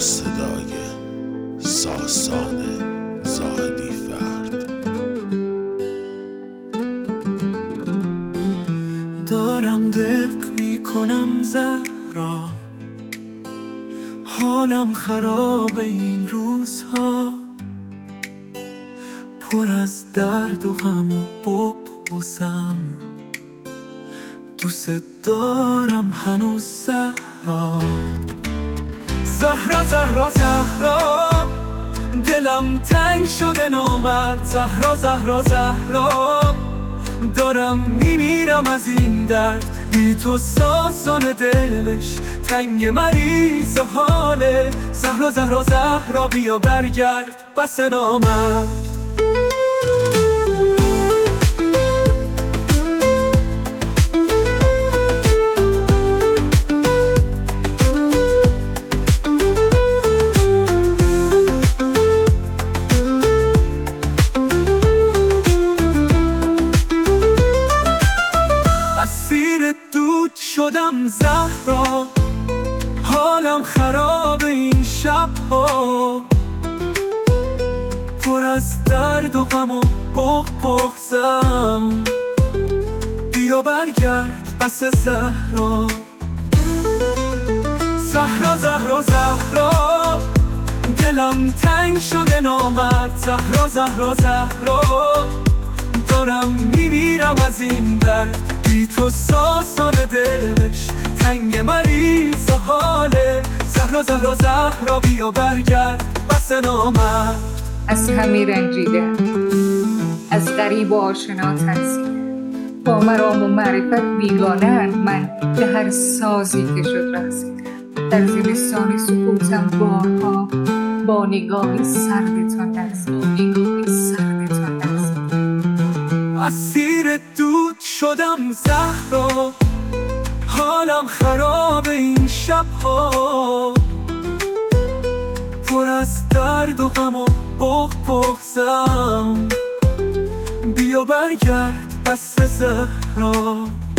صدای ساسان زاهدی فرد. دارم دق میکنم زهرا، حالم خراب این روزها، پر از درد و غم و بغضم. دوست دارم هنوز زهرا، زهرا زهرا زهرا. دلم تنگ شده نامرد، زهرا زهرا زهرا. دارم میمیرم از این درد، بی تو سازان دلش تنگ مریض حاله. زهرا زهرا زهرا بیا برگرد بس نامرد. اسیر دود شدم زهرا، حالم خراب این شبها، پر از درد و غم و بغضم. بیا برگرد بس زهرا، زهرا زهرا زهرا. دلم تنگ شده نامرد، زهرا زهرا زهرا. دارم میمیرم از این درد، بی تو سازان دلش تنگ مریض حاله. زهرا زهرا زهرا بیا برگرد بس نامرد. از همه رنجیدم، از غریب و آشنا ترسیدم. با مرام و معرفت بیگانه‌ام من، به هر سازی که شد رقصیدم. در زمستان سکوتم بارها، با نگاهی سردتان لرزیدم. اسیر دود شدم زهرا، حالم خراب این شبها، پر از درد و غم و بغضم. بیا برگرد بس زهرا.